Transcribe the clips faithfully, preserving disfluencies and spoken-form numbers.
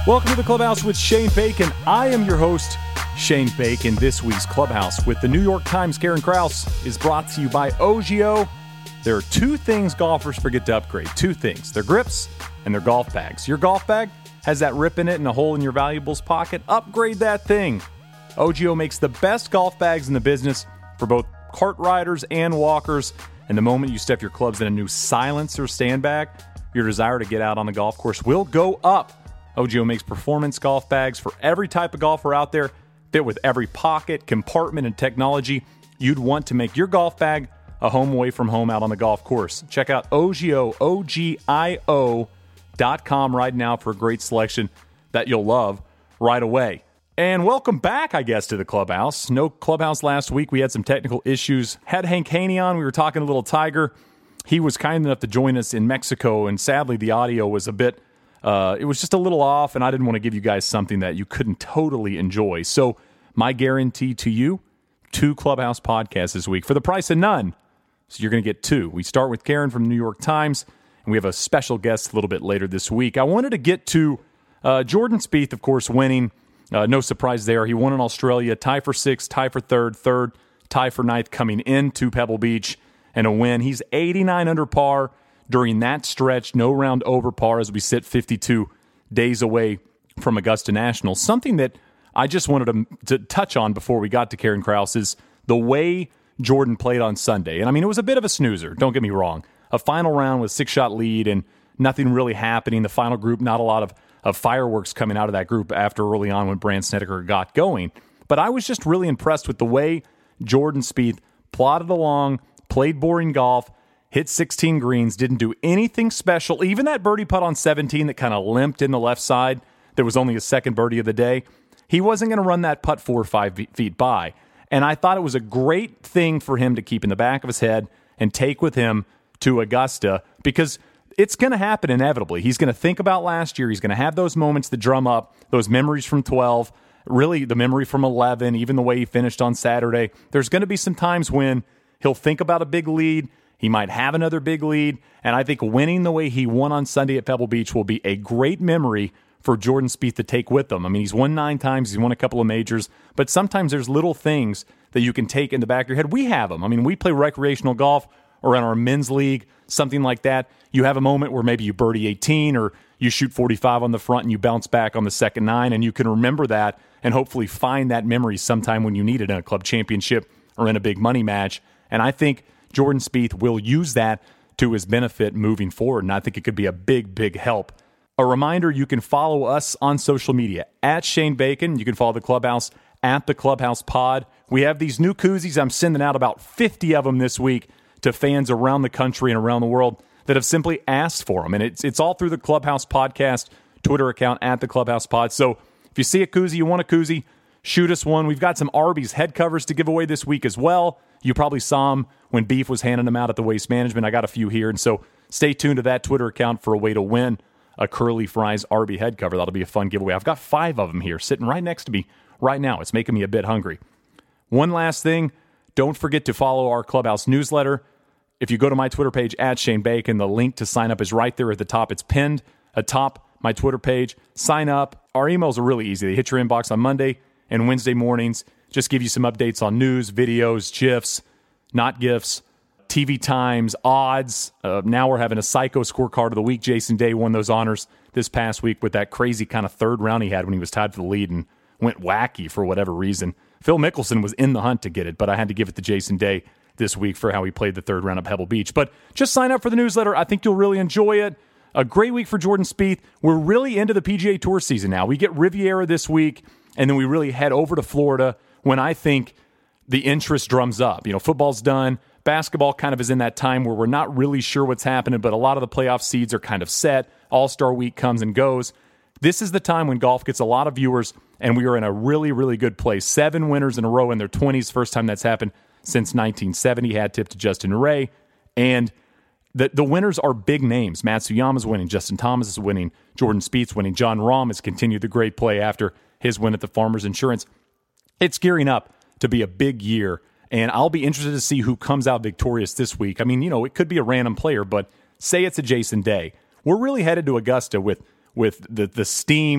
Welcome to the Clubhouse with Shane Bacon. I am your host, Shane Bacon. This week's Clubhouse with the New York Times' Karen Kraus is brought to you by O G O. There are two things golfers forget to upgrade. Two things. Their grips and their golf bags. Your golf bag has that rip in it and a hole in your valuables pocket. Upgrade that thing. O G O makes the best golf bags in the business for both cart riders and walkers. And the moment you step your clubs in a new silencer stand bag, your desire to get out on the golf course will go up. O G O makes performance golf bags for every type of golfer out there, fit with every pocket, compartment, and technology you'd want to make your golf bag a home away from home out on the golf course. Check out O G O, O G I O dot com right now for a great selection that you'll love right away. And welcome back, I guess, to the Clubhouse. No Clubhouse last week. We had some technical issues. Had Hank Haney on. We were talking a little Tiger. He was kind enough to join us in Mexico, and sadly the audio was a bit... Uh, it was just a little off, and I didn't want to give you guys something that you couldn't totally enjoy. So my guarantee to you, two Clubhouse podcasts this week for the price of none. So you're going to get two. We start with Karen from the New York Times, and we have a special guest a little bit later this week. I wanted to get to uh, Jordan Spieth, of course, winning. Uh, no surprise there. He won in Australia, tie for sixth, tie for third, third, tie for ninth coming into Pebble Beach, and a win. He's eighty-nine under par. During that stretch, no round over par as we sit fifty-two days away from Augusta National. Something that I just wanted to, to touch on before we got to Karen Kraus is the way Jordan played on Sunday. And I mean, it was a bit of a snoozer, don't get me wrong. A final round with six-shot lead and nothing really happening. The final group, not a lot of, of fireworks coming out of that group after early on when Brandt Snedeker got going. But I was just really impressed with the way Jordan Spieth plodded along, played boring golf, hit sixteen greens, didn't do anything special. Even that birdie putt on seventeen that kind of limped in the left side, there was only his second birdie of the day. He wasn't going to run that putt four or five feet by. And I thought it was a great thing for him to keep in the back of his head and take with him to Augusta, because it's going to happen inevitably. He's going to think about last year. He's going to have those moments that drum up, those memories from twelve, really the memory from eleven, even the way he finished on Saturday. There's going to be some times when he'll think about a big lead. He might have another big lead, and I think winning the way he won on Sunday at Pebble Beach will be a great memory for Jordan Spieth to take with him. I mean, he's won nine times, he's won a couple of majors, but sometimes there's little things that you can take in the back of your head. We have them. I mean, we play recreational golf or in our men's league, something like that. You have a moment where maybe you birdie eighteen or you shoot forty-five on the front and you bounce back on the second nine, and you can remember that and hopefully find that memory sometime when you need it in a club championship or in a big money match. And I think Jordan Spieth will use that to his benefit moving forward, and I think it could be a big, big help. A reminder, you can follow us on social media, at Shane Bacon. You can follow the Clubhouse, at the Clubhouse Pod. We have these new koozies. I'm sending out about fifty of them this week to fans around the country and around the world that have simply asked for them, and it's, it's all through the Clubhouse Podcast Twitter account, at the Clubhouse Pod. So if you see a koozie, you want a koozie, shoot us one. We've got some Arby's head covers to give away this week as well. You probably saw them when Beef was handing them out at the Waste Management. I got a few here, and so stay tuned to that Twitter account for a way to win a Curly Fries Arby head cover. That'll be a fun giveaway. I've got five of them here sitting right next to me right now. It's making me a bit hungry. One last thing, don't forget to follow our Clubhouse newsletter. If you go to my Twitter page, at Shane Bacon, the link to sign up is right there at the top. It's pinned atop my Twitter page. Sign up. Our emails are really easy. They hit your inbox on Monday and Wednesday mornings. Just give you some updates on news, videos, GIFs, not GIFs, T V times, odds. Uh, now we're having a Psycho Scorecard of the Week. Jason Day won those honors this past week with that crazy kind of third round he had when he was tied for the lead and went wacky for whatever reason. Phil Mickelson was in the hunt to get it, but I had to give it to Jason Day this week for how he played the third round at Pebble Beach. But just sign up for the newsletter. I think you'll really enjoy it. A great week for Jordan Spieth. We're really into the P G A Tour season now. We get Riviera this week, and then we really head over to Florida when I think the interest drums up. You know, football's done. Basketball kind of is in that time where we're not really sure what's happening, but a lot of the playoff seeds are kind of set. All-Star Week comes and goes. This is the time when golf gets a lot of viewers, and we are in a really, really good place. Seven winners in a row in their twenties. First time that's happened since nineteen seventy. Hat tip to Justin Ray. And the, the winners are big names. Matsuyama's winning. Justin Thomas is winning. Jordan Spieth's winning. John Rahm has continued the great play after his win at the Farmers Insurance. It's gearing up to be a big year, and I'll be interested to see who comes out victorious this week. I mean, you know, it could be a random player, but say it's a Jason Day. We're really headed to Augusta with with the, the steam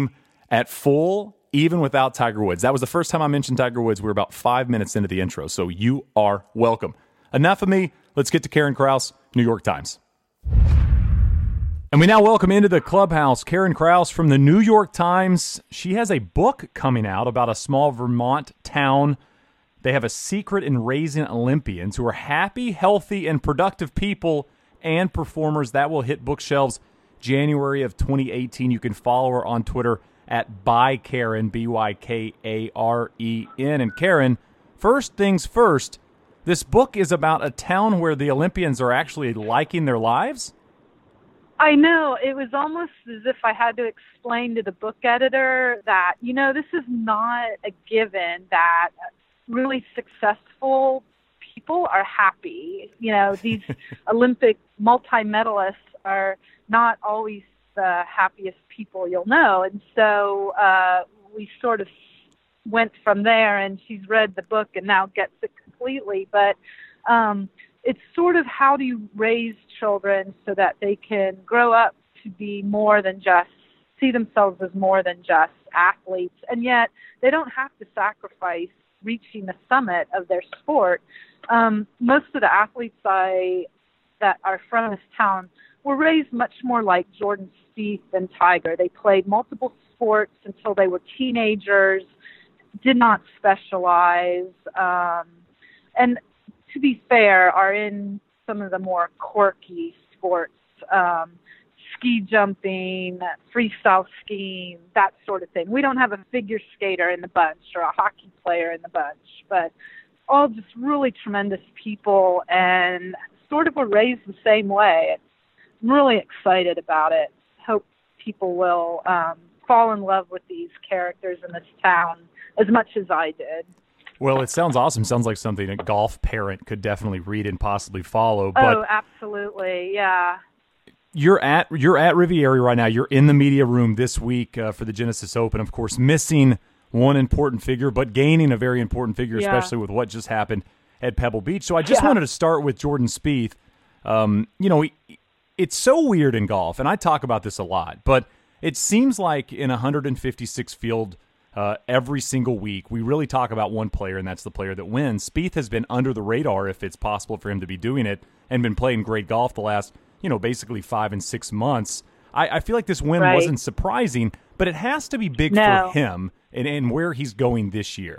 at full, even without Tiger Woods. That was the first time I mentioned Tiger Woods. We were about five minutes into the intro, so you are welcome. Enough of me. Let's get to Karen Kraus, New York Times. And we now welcome into the clubhouse Karen Kraus from the New York Times. She has a book coming out about a small Vermont town. They have a secret in raising Olympians who are happy, healthy, and productive people and performers. That will hit bookshelves January of twenty eighteen. You can follow her on Twitter at ByKaren, B Y K A R E N. And Karen, first things first, this book is about a town where the Olympians are actually liking their lives? I know. It was almost as if I had to explain to the book editor that, you know, this is not a given that really successful people are happy. You know, these Olympic multi-medalists are not always the happiest people you'll know. And so uh, we sort of went from there, and she's read the book and now gets it completely. But um, it's sort of how do you raise children so that they can grow up to be more than just, see themselves as more than just athletes. And yet they don't have to sacrifice reaching the summit of their sport. Um, most of the athletes I that are from this town were raised much more like Jordan Spieth and Tiger. They played multiple sports until they were teenagers, did not specialize, um, and to be fair, are in some of the more quirky sports, um, ski jumping, freestyle skiing, that sort of thing. We don't have a figure skater in the bunch or a hockey player in the bunch, but all just really tremendous people and sort of were raised the same way. I'm really excited about it. Hope people will um, fall in love with these characters in this town as much as I did. Well, it sounds awesome. Sounds like something a golf parent could definitely read and possibly follow. But oh, absolutely, yeah. You're at you're at Riviera right now. You're in the media room this week uh, for the Genesis Open. Of course, missing one important figure, but gaining a very important figure, yeah. especially with what just happened at Pebble Beach. So I just yeah. wanted to start with Jordan Spieth. Um, you know, it's so weird in golf, and I talk about this a lot, but it seems like in a one hundred fifty-six field uh, every single week, we really talk about one player, and that's the player that wins. Spieth has been under the radar, if it's possible for him to be doing it, and been playing great golf the last, you know, basically five and six months. I, I feel like this win right. wasn't surprising, but it has to be big no. for him and, and where he's going this year.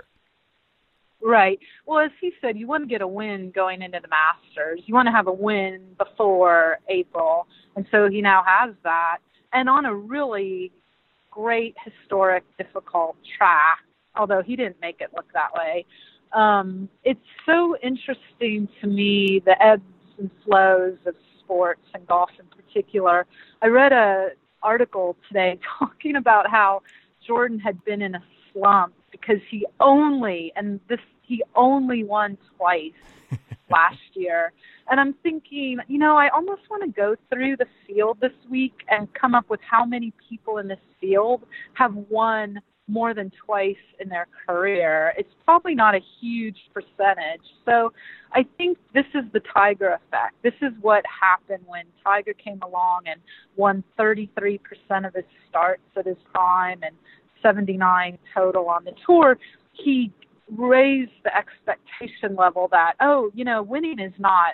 Right. Well, as he said, you want to get a win going into the Masters. You want to have a win before April. And so he now has that. And on a really great, historic, difficult track, although he didn't make it look that way. Um, it's so interesting to me, the ebbs and flows of sports and golf in particular. I read a article today talking about how Jordan had been in a slump because he only, and this, he only won twice last year. And I'm thinking, you know, I almost want to go through the field this week and come up with how many people in this field have won more than twice in their career. It's probably not a huge percentage. So I think this is the Tiger effect. This is what happened when Tiger came along and won thirty-three percent of his starts at his prime and seventy-nine total on the tour. He raised the expectation level that, oh, you know, winning is not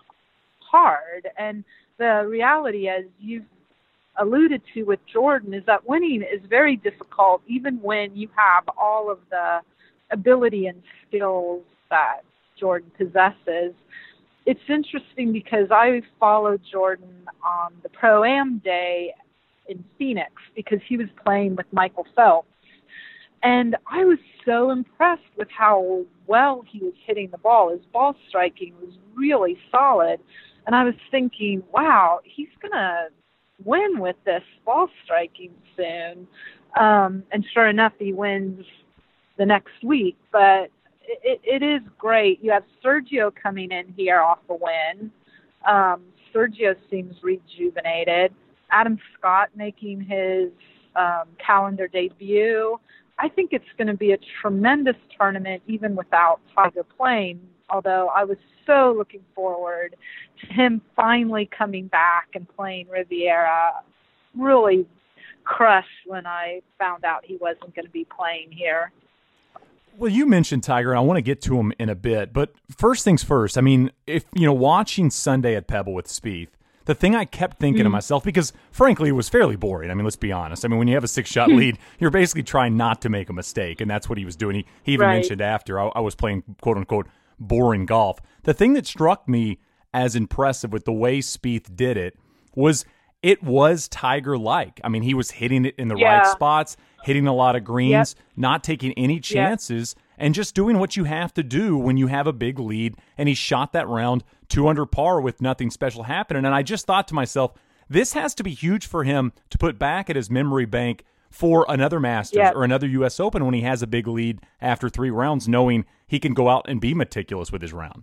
hard. And the reality, as you've alluded to with Jordan, is that winning is very difficult even when you have all of the ability and skills that Jordan possesses. It's interesting because I followed Jordan on the Pro-Am day in Phoenix because he was playing with Michael Phelps. And I was so impressed with how well he was hitting the ball. His ball striking was really solid. And I was thinking, wow, he's going to win with this ball striking soon. Um, and sure enough, he wins the next week. But it, it is great. You have Sergio coming in here off a win. Um, Sergio seems rejuvenated. Adam Scott making his um, calendar debut. I think it's going to be a tremendous tournament even without Tiger playing, although I was so looking forward to him finally coming back and playing Riviera. Really crushed when I found out he wasn't going to be playing here. Well, you mentioned Tiger, and I want to get to him in a bit. But first things first, I mean, if you know, watching Sunday at Pebble with Spieth, the thing I kept thinking mm-hmm. to myself, because frankly, it was fairly boring. I mean, let's be honest. I mean, when you have a six-shot lead, you're basically trying not to make a mistake, and that's what he was doing. He, he even right. mentioned after, I, I was playing, quote-unquote, boring golf. The thing that struck me as impressive with the way Spieth did it was it was Tiger-like. I mean, he was hitting it in the yeah. right spots, hitting a lot of greens, yep. not taking any chances, yep. and just doing what you have to do when you have a big lead. And he shot that round two under par with nothing special happening. And I just thought to myself, this has to be huge for him to put back at his memory bank for another Masters yep. or another U S Open when he has a big lead after three rounds, knowing he can go out and be meticulous with his round.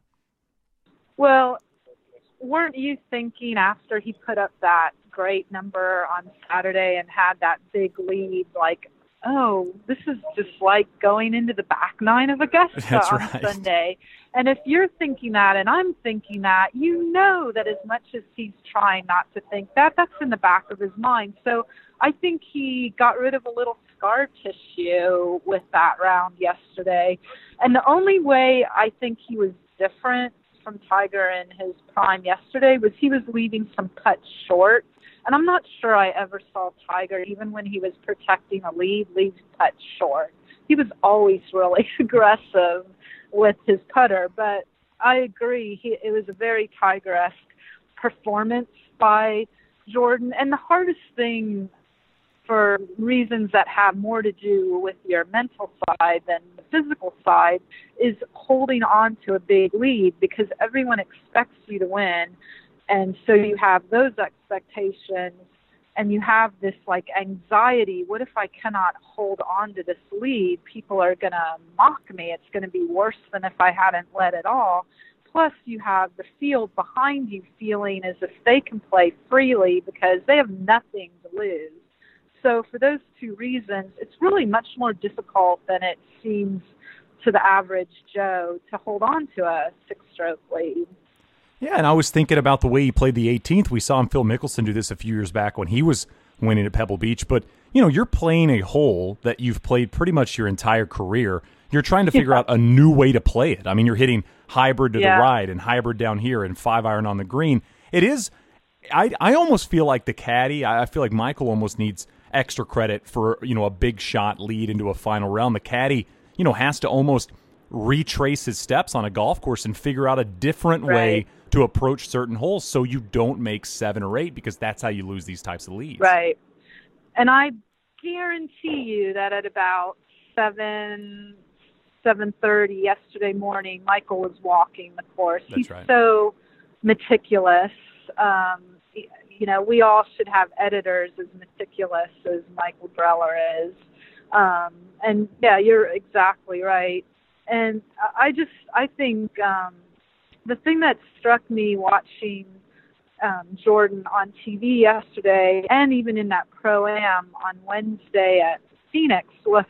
Well, weren't you thinking after he put up that great number on Saturday and had that big lead, like, oh, this is just like going into the back nine of Augusta That's on right. Sunday. And if you're thinking that and I'm thinking that, you know that as much as he's trying not to think that, that's in the back of his mind. So I think he got rid of a little scar tissue with that round yesterday. And the only way I think he was different from Tiger in his prime yesterday was he was leaving some putts short. And I'm not sure I ever saw Tiger, even when he was protecting a lead, leave putts short. He was always really aggressive with his putter. But I agree, he, it was a very Tiger-esque performance by Jordan. And the hardest thing, for reasons that have more to do with your mental side than the physical side, is holding on to a big lead, because everyone expects you to win. And so you have those expectations and you have this like anxiety. What if I cannot hold on to this lead? People are going to mock me. It's going to be worse than if I hadn't led at all. Plus you have the field behind you feeling as if they can play freely because they have nothing to lose. So for those two reasons, it's really much more difficult than it seems to the average Joe to hold on to a six-stroke lead. Yeah, and I was thinking about the way he played the eighteenth. We saw him, Phil Mickelson, do this a few years back when he was winning at Pebble Beach. But, you know, you're playing a hole that you've played pretty much your entire career. You're trying to figure yeah. out a new way to play it. I mean, you're hitting hybrid to yeah. the right and hybrid down here and five iron on the green. It is, I, I almost feel like the caddy, I feel like Michael almost needs extra credit for, you know, a big shot lead into a final round. The caddy, you know, has to almost retrace his steps on a golf course and figure out a different right. way to approach certain holes so you don't make seven or eight, because that's how you lose these types of leads. Right. And I guarantee you that at about seven, seven thirty yesterday morning, Michael was walking the course. That's He's right. so meticulous. Um, you know, we all should have editors as meticulous as Michael Dreller is. Um, and yeah, you're exactly right. And I just, I think, um, the thing that struck me watching um, Jordan on T V yesterday, and even in that Pro-Am on Wednesday at Phoenix, was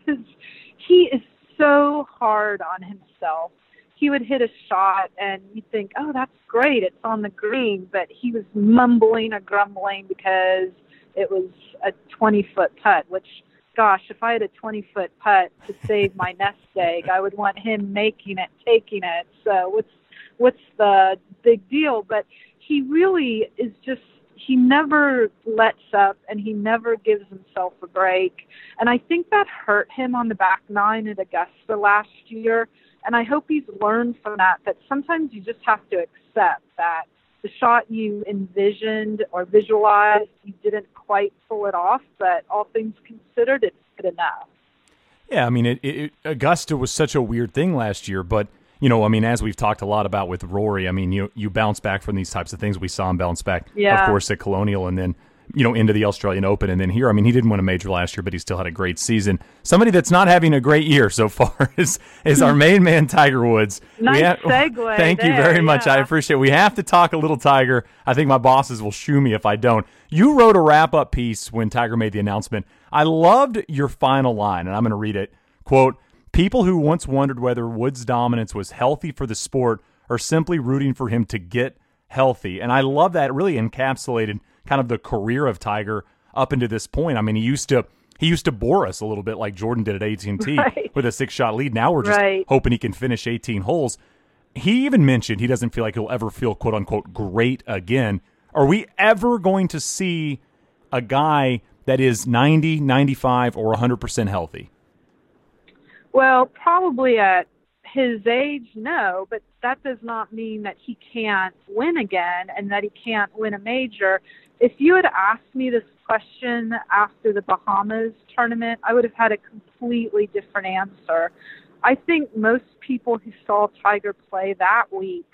he is so hard on himself. He would hit a shot and you'd think, oh, that's great, it's on the green, but he was mumbling or grumbling because it was a twenty-foot putt, which, gosh, if I had a twenty-foot putt to save my nest egg, I would want him making it, taking it. So what's what's the big deal? But he really is just, he never lets up and he never gives himself a break. And I think that hurt him on the back nine at Augusta last year. And I hope he's learned from that, that sometimes you just have to accept that the shot you envisioned or visualized, you didn't quite pull it off, but all things considered, it's good enough. Yeah, I mean, it, it, Augusta was such a weird thing last year, but, you know, I mean, as we've talked a lot about with Rory, I mean, you you bounce back from these types of things. We saw him bounce back, yeah. of course, at Colonial and then, you know, into the Australian Open and then here. I mean, he didn't win a major last year, but he still had a great season. Somebody that's not having a great year so far is, is our main man, Tiger Woods. Nice have, segue Thank there, you very much. yeah. I appreciate it. We have to talk a little Tiger. I think my bosses will shoo me if I don't. You wrote a wrap-up piece when Tiger made the announcement. I loved your final line, and I'm going to read it. Quote, "People who once wondered whether Woods' dominance was healthy for the sport are simply rooting for him to get healthy." And I love that. It really encapsulated kind of the career of Tiger up into this point. I mean, he used to he used to bore us a little bit like Jordan did at A T and T right. with a six-shot lead. Now we're just right. hoping he can finish eighteen holes. He even mentioned he doesn't feel like he'll ever feel quote-unquote great again. Are we ever going to see a guy that is ninety, ninety-five, or one hundred percent healthy? Well, probably at his age, no, but that does not mean that he can't win again and that he can't win a major. If you had asked me this question after the Bahamas tournament, I would have had a completely different answer. I think most people who saw Tiger play that week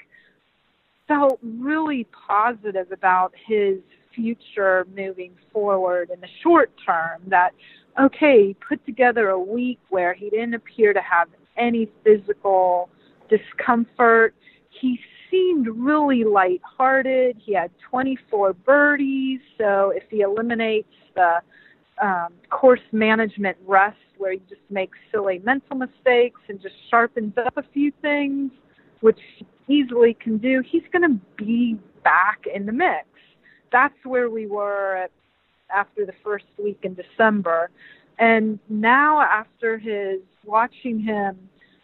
felt really positive about his future moving forward in the short term, that, okay, he put together a week where he didn't appear to have any physical discomfort. He seemed really lighthearted. He had twenty-four birdies, so if he eliminates the um, course management rust where he just makes silly mental mistakes and just sharpens up a few things, which he easily can do, he's going to be back in the mix. That's where we were at, after the first week in December. And now after his, watching him,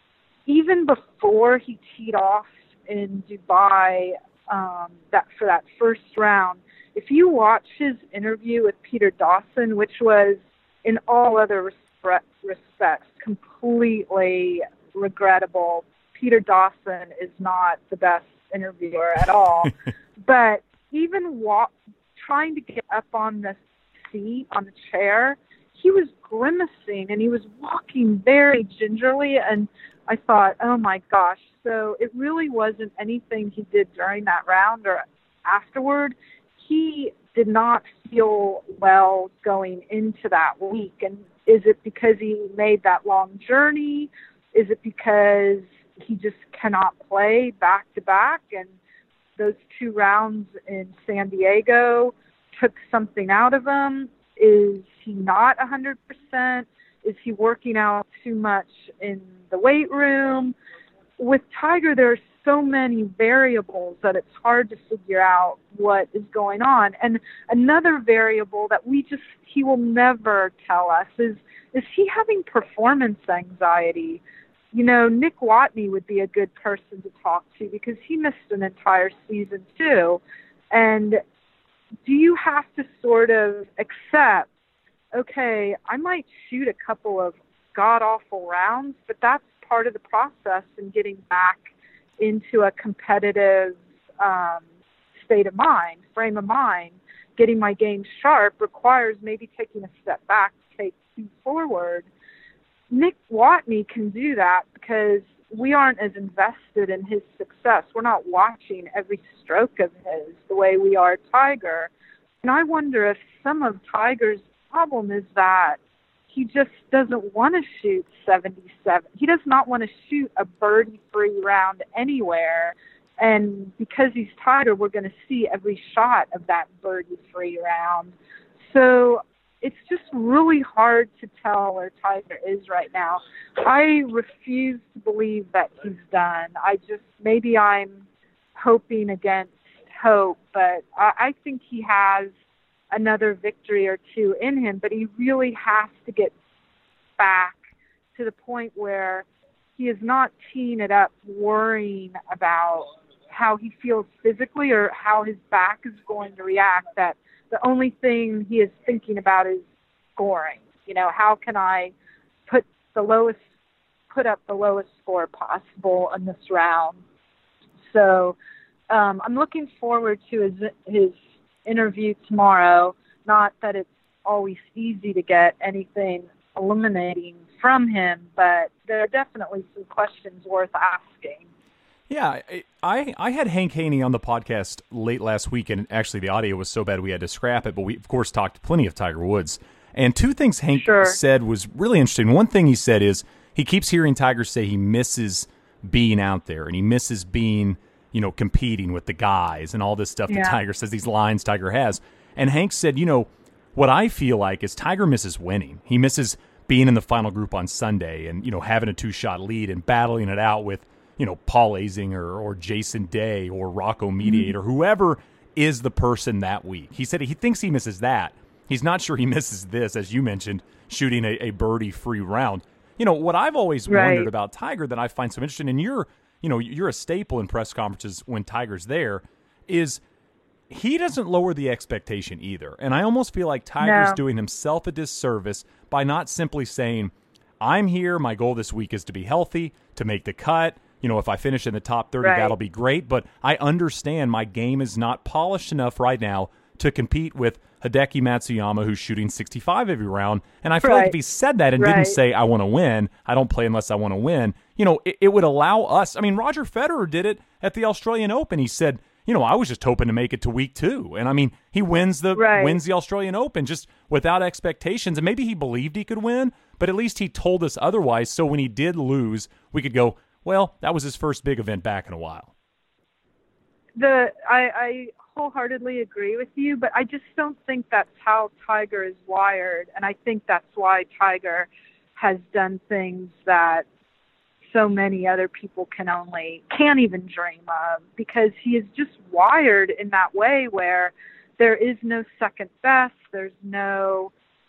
even before he teed off in Dubai um, that for that first round, if you watch his interview with Peter Dawson, which was in all other respect, respects completely regrettable, Peter Dawson is not the best interviewer at all, but even walk, trying to get up on the seat, on the chair, he was grimacing and he was walking very gingerly, and I thought, oh my gosh, so it really wasn't anything he did during that round or afterward. He did not feel well going into that week. And is it because he made that long journey? Is it because he just cannot play back to back? And those two rounds in San Diego took something out of him? Is he not one hundred percent? Is he working out too much in the weight room? With Tiger, there are so many variables that it's hard to figure out what is going on. And another variable that we just, he will never tell us is, is he having performance anxiety? You know, Nick Watney would be a good person to talk to because he missed an entire season too. And do you have to sort of accept, okay, I might shoot a couple of god-awful rounds, but that's part of the process in getting back into a competitive um, state of mind, frame of mind. Getting my game sharp requires maybe taking a step back to take two forward. Nick Watney can do that because we aren't as invested in his success. We're not watching every stroke of his the way we are Tiger. And I wonder if some of Tiger's problem is that he just doesn't want to shoot seventy-seven. He does not want to shoot a birdie-free round anywhere. And because he's Tiger, we're going to see every shot of that birdie-free round. So it's just really hard to tell where Tiger is right now. I refuse to believe that he's done. I just, maybe I'm hoping against hope, but I, I think he has another victory or two in him, but he really has to get back to the point where he is not teeing it up worrying about how he feels physically or how his back is going to react, that the only thing he is thinking about is scoring. You know, how can I put the lowest, put up the lowest score possible in this round? So um, I'm looking forward to his his interview tomorrow. Not that it's always easy to get anything eliminating from him, but there are definitely some questions worth asking. Yeah, I I had Hank Haney on the podcast late last week, and actually the audio was so bad we had to scrap it, but we, of course, talked plenty of Tiger Woods. And two things Hank sure. said was really interesting. One thing he said is he keeps hearing Tiger say he misses being out there, and he misses being, you know, competing with the guys and all this stuff yeah. that Tiger says, these lines Tiger has. And Hank said, you know, what I feel like is Tiger misses winning. He misses being in the final group on Sunday and, you know, having a two-shot lead and battling it out with, you know, Paul Azinger or Jason Day or Rocco Mediate mm-hmm. or whoever is the person that week. He said he thinks he misses that. he's not sure he misses this, as you mentioned, shooting a, a birdie-free round. You know, what I've always right. wondered about Tiger that I find so interesting, and you're, you know, you're a staple in press conferences when Tiger's there, is he doesn't lower the expectation either. And I almost feel like Tiger's no. doing himself a disservice by not simply saying, I'm here, my goal this week is to be healthy, to make the cut. You know, if I finish in the top thirty, right. that'll be great. But I understand my game is not polished enough right now to compete with Hideki Matsuyama, who's shooting sixty-five every round. And I feel right. like if he said that and right. didn't say, I want to win, I don't play unless I want to win, you know, it, it would allow us. I mean, Roger Federer did it at the Australian Open. He said, you know, I was just hoping to make it to week two. And I mean, he wins the right. wins the Australian Open just without expectations. And maybe he believed he could win, but at least he told us otherwise. So when he did lose, we could go, well, that was his first big event back in a while. The I, I wholeheartedly agree with you, but I just don't think that's how Tiger is wired. And I think that's why Tiger has done things that so many other people can only, can't even dream of, because he is just wired in that way where there is no second best, there's no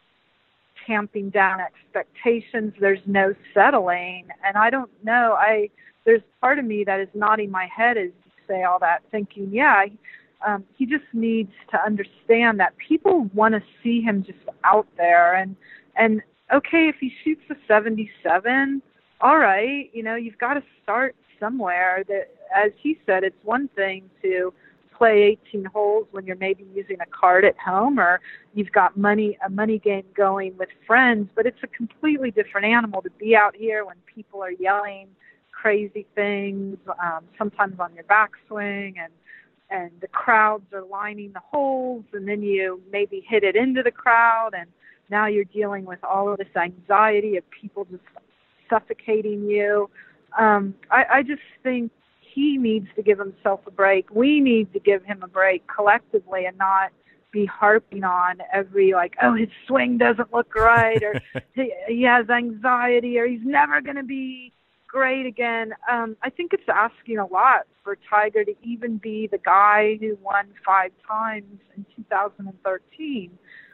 tamping down expectations, there's no settling. And I don't know, I there's part of me that is nodding my head as you say all that, thinking, yeah, um, he just needs to understand that people want to see him just out there. And, and okay, if he shoots a seventy-seven, all right, you know, you've got to start somewhere. That, as he said, it's one thing to play eighteen holes when you're maybe using a card at home, or you've got money a money game going with friends, but it's a completely different animal to be out here when people are yelling crazy things, um, sometimes on your backswing, and and the crowds are lining the holes, and then you maybe hit it into the crowd, and now you're dealing with all of this anxiety of people just suffocating you. Um, I, I just think he needs to give himself a break. We need to give him a break collectively and not be harping on every, like, oh, his swing doesn't look right, or he, he has anxiety, or he's never going to be great again. Um, I think it's asking a lot for Tiger to even be the guy who won five times in two thousand thirteen.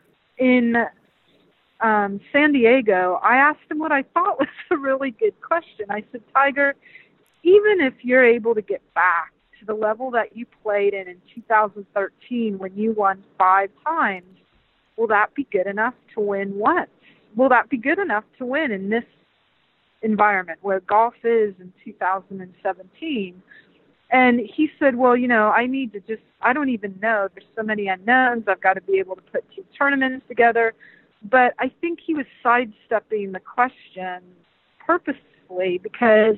In Um, San Diego, I asked him what I thought was a really good question. I said, Tiger, even if you're able to get back to the level that you played in in two thousand thirteen when you won five times, will that be good enough to win once? Will that be good enough to win in this environment where golf is in two thousand seventeen? And he said, well, you know, I need to just, I don't even know. There's so many unknowns. I've got to be able to put two tournaments together. But I think he was sidestepping the question purposefully, because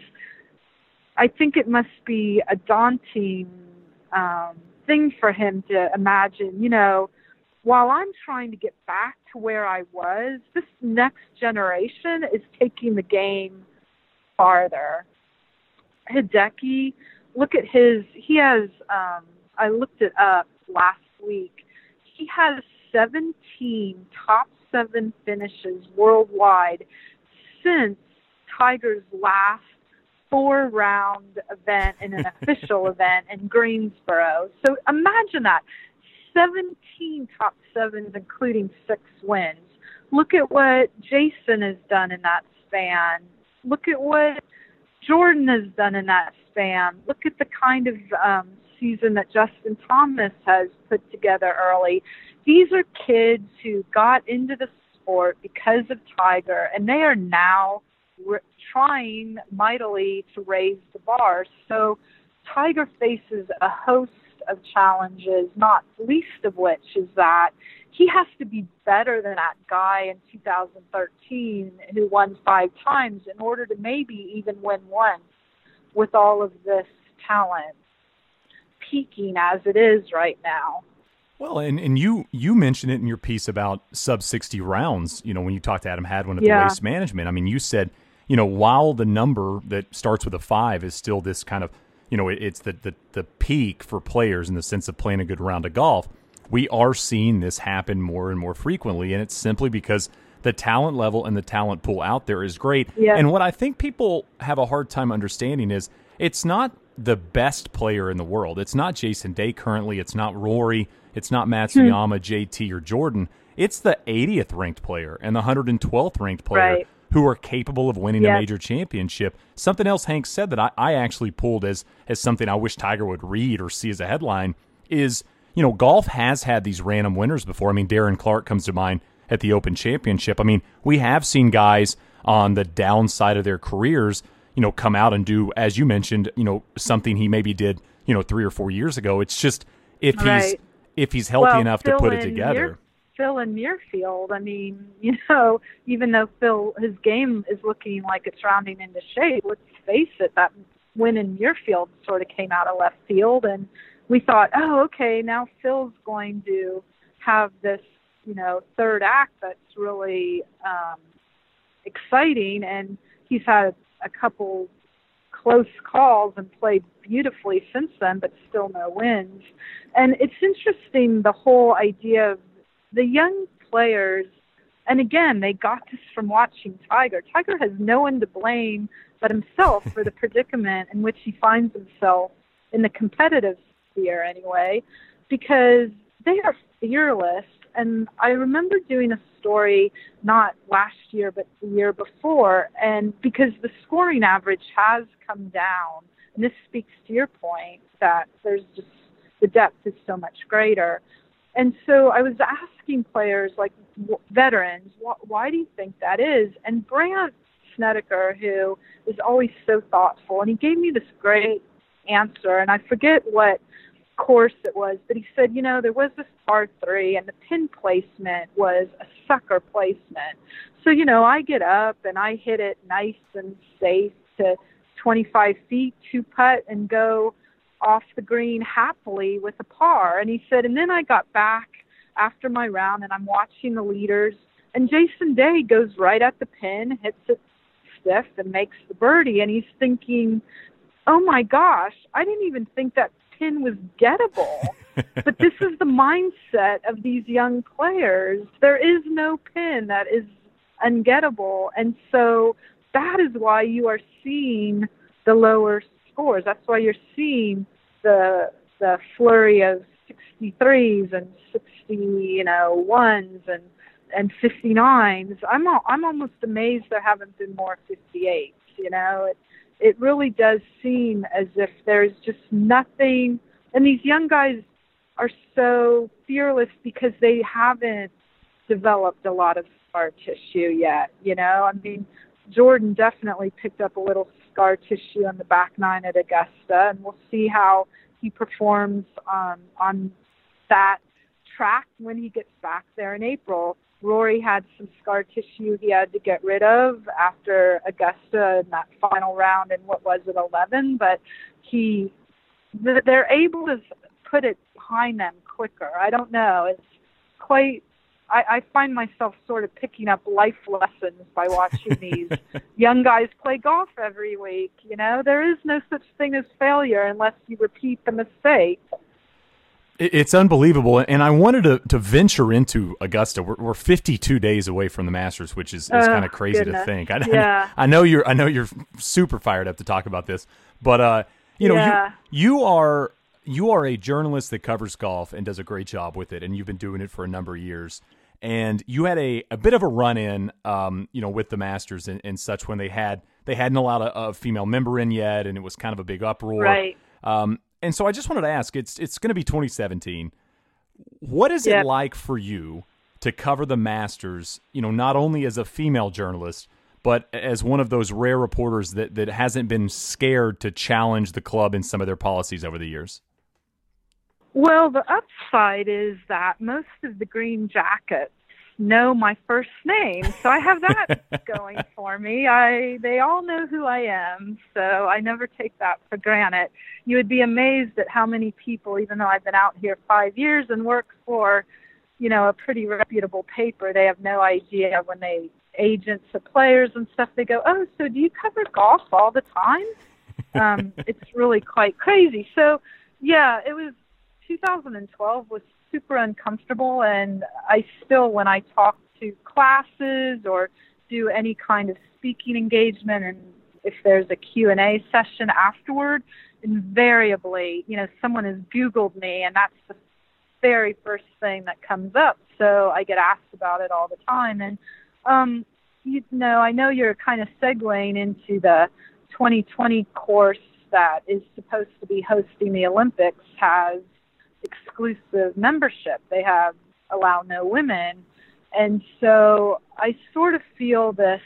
I think it must be a daunting um, thing for him to imagine, you know, while I'm trying to get back to where I was, this next generation is taking the game farther. Hideki, look at his, he has, um, I looked it up last week, he has seventeen top seven finishes worldwide since Tiger's last four-round event in an official event in Greensboro. So imagine that, seventeen top sevens, including six wins. Look at what Jason has done in that span. Look at what Jordan has done in that span. Look at the kind of um, season that Justin Thomas has put together early. These are kids who got into the sport because of Tiger, and they are now re- trying mightily to raise the bar. So Tiger faces a host of challenges, not least of which is that he has to be better than that guy in two thousand thirteen who won five times in order to maybe even win once with all of this talent peaking as it is right now. Well, and, and you, you mentioned it in your piece about sub sixty rounds, you know, when you talked to Adam Hadwin at yeah. the Waste Management. I mean, you said, you know, while the number that starts with a five is still this kind of, you know, it, it's the, the, the peak for players in the sense of playing a good round of golf, we are seeing this happen more and more frequently, and it's simply because the talent level and the talent pool out there is great. Yeah. And what I think people have a hard time understanding is it's not the best player in the world. It's not Jason Day currently. It's not Rory. It's not Matsuyama, hmm. J T, or Jordan. it's the eightieth ranked player and the one hundred twelfth ranked player right. who are capable of winning yep. a major championship. Something else Hank said that I, I actually pulled as, as something I wish Tiger would read or see as a headline is, you know, golf has had these random winners before. I mean, Darren Clarke comes to mind at the Open Championship. I mean, we have seen guys on the downside of their careers, you know, come out and do, as you mentioned, you know, something he maybe did, you know, three or four years ago. It's just if right. he's if he's healthy well, enough Phil to put it and together. Muir, Phil and Muirfield, I mean, you know, even though Phil, his game is looking like it's rounding into shape, let's face it, that win in Muirfield sort of came out of left field, and we thought, oh, okay, now Phil's going to have this, you know, third act that's really um, exciting, and he's had a couple close calls and played beautifully since then, but still no wins. And it's interesting, the whole idea of the young players, and again, they got this from watching Tiger. Tiger has no one to blame but himself for the predicament in which he finds himself in the competitive sphere anyway, because they are fearless. And I remember doing a story not last year but the year before, and because the scoring average has come down, and this speaks to your point that there's just the depth is so much greater. And so I was asking players, like veterans, wh- why do you think that is? And Brandt Snedeker, who is always so thoughtful, and he gave me this great answer, and I forget what course it was, but he said, you know, there was this par three, and the pin placement was a sucker placement. So, you know, I get up, and I hit it nice and safe to twenty-five feet, two putt, and go off the green happily with a par. And he said, and then I got back after my round and I'm watching the leaders, and Jason Day goes right at the pin, hits it stiff and makes the birdie. And he's thinking, oh my gosh, I didn't even think that pin was gettable. But this is the mindset of these young players. There is no pin that is ungettable. And so that is why you are seeing the lower scores. That's why you're seeing the the flurry of sixty-threes and sixty, you know, ones and and fifty-nines. I'm al- I'm almost amazed there haven't been more fifty-eights. You know, it it really does seem as if there's just nothing. And these young guys are so fearless because they haven't developed a lot of scar tissue yet. You know, I mean, Jordan definitely picked up a little scar tissue on the back nine at Augusta, and we'll see how he performs um, on that track when he gets back there in April. Rory had some scar tissue he had to get rid of after Augusta in that final round in what was it, eleven, but he they're able to put it behind them quicker. I don't know. It's quite I, I find myself sort of picking up life lessons by watching these young guys play golf every week. You know, there is no such thing as failure unless you repeat the mistake. It's unbelievable. And I wanted to, to venture into Augusta. We're, we're fifty-two days away from the Masters, which is, is oh, kind of crazy goodness. to think. I, yeah. I, I know you're, I know you're super fired up to talk about this, but, uh, you know, yeah. you, you are, you are a journalist that covers golf and does a great job with it. And you've been doing it for a number of years. And you had a, a bit of a run-in, um, you know, with the Masters and, and such when they had they hadn't allowed a, a female member in yet, and it was kind of a big uproar. Right. Um, and so I just wanted to ask, it's it's going to be twenty seventeen. What is yep. it like for you to cover the Masters, you know, not only as a female journalist, but as one of those rare reporters that, that hasn't been scared to challenge the club in some of their policies over the years? Well, the upside is that most of the Green Jackets know my first name, so I have that going for me. I they all know who I am, so I never take that for granted. You would be amazed at how many people, even though I've been out here five years and work for, you know, a pretty reputable paper, they have no idea when they agents of players and stuff. They go, "Oh, so do you cover golf all the time?" Um, it's really quite crazy. So, yeah, it was. two thousand twelve was super uncomfortable, and I still, when I talk to classes or do any kind of speaking engagement, and if there's a Q and A session afterward, invariably, you know, someone has Googled me, and that's the very first thing that comes up. So I get asked about it all the time. And, um, you know, I know you're kind of segueing into the twenty twenty course that is supposed to be hosting the Olympics has exclusive membership. They have allow no women. And so I sort of feel this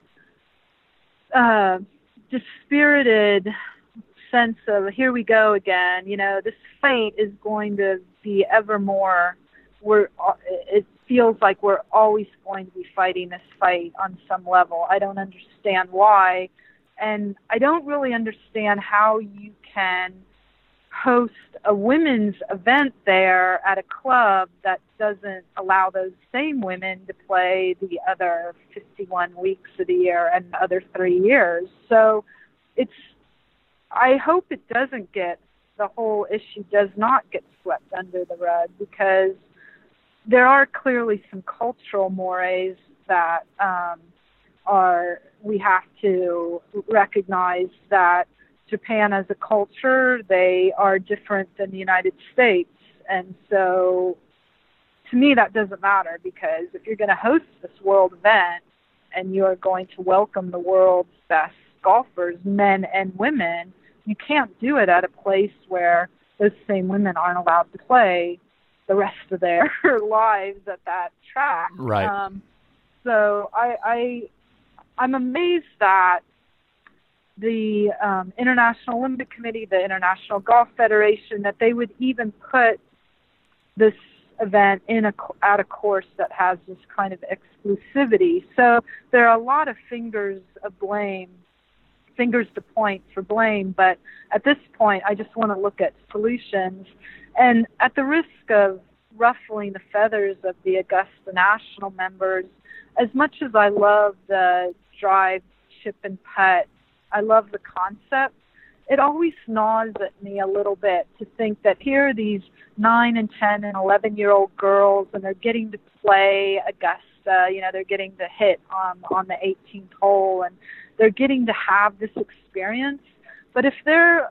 uh, dispirited sense of, here we go again. You know, this fight is going to be ever more, we're, it feels like we're always going to be fighting this fight on some level. I don't understand why. And I don't really understand how you can host a women's event there at a club that doesn't allow those same women to play the other fifty-one weeks of the year and the other three years. So it's, I hope it doesn't get, the whole issue does not get swept under the rug, because there are clearly some cultural mores that um, are, we have to recognize that Japan as a culture, they are different than the United States. And so to me, that doesn't matter, because if you're going to host this world event and you're going to welcome the world's best golfers, men and women, you can't do it at a place where those same women aren't allowed to play the rest of their lives at that track. Right. Um, so I, I, I'm amazed that the um, International Olympic Committee, the International Golf Federation, that they would even put this event in a, at a course that has this kind of exclusivity. So there are a lot of fingers of blame, fingers to point for blame, but at this point, I just want to look at solutions. And at the risk of ruffling the feathers of the Augusta National members, as much as I love the drive, chip, and putt, I love the concept, it always gnaws at me a little bit to think that here are these nine and ten and eleven-year-old girls, and they're getting to play Augusta. You know, they're getting to hit on, on the eighteenth hole, and they're getting to have this experience. But if they're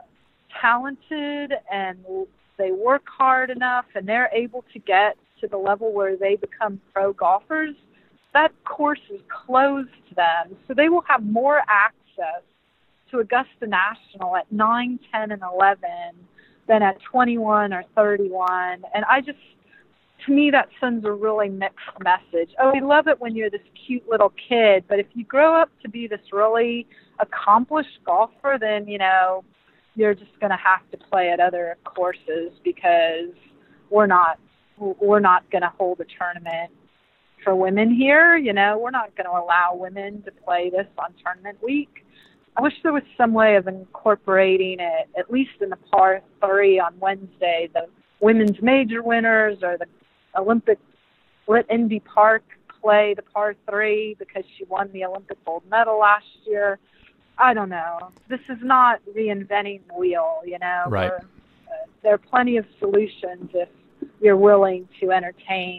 talented and they work hard enough and they're able to get to the level where they become pro golfers, that course is closed to them. So they will have more access to Augusta National at nine, ten, and eleven than at twenty-one or thirty-one. And I just, to me, that sends a really mixed message. Oh, we love it when you're this cute little kid, but if you grow up to be this really accomplished golfer, then, you know, you're just going to have to play at other courses, because we're not, we're not going to hold a tournament for women here. You know, we're not going to allow women to play this on tournament week. I wish there was some way of incorporating it, at least in the par three on Wednesday, the women's major winners or the Olympic Lit Indy Park play the par three because she won the Olympic gold medal last year. I don't know. This is not reinventing the wheel, you know. Right. Uh, there are plenty of solutions if you're willing to entertain